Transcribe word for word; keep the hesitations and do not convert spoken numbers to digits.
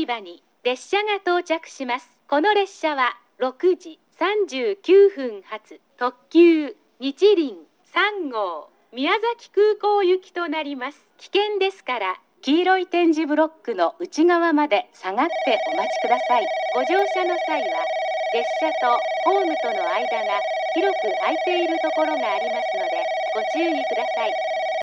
り場に列車が到着します。この列車はろくじさんじゅうきゅうふん発特急日輪さんごう宮崎空港行きとなります。危険ですから黄色い点字ブロックの内側まで下がってお待ちください。ご乗車の際は列車とホームとの間が広く空いているところがありますのでご注意ください。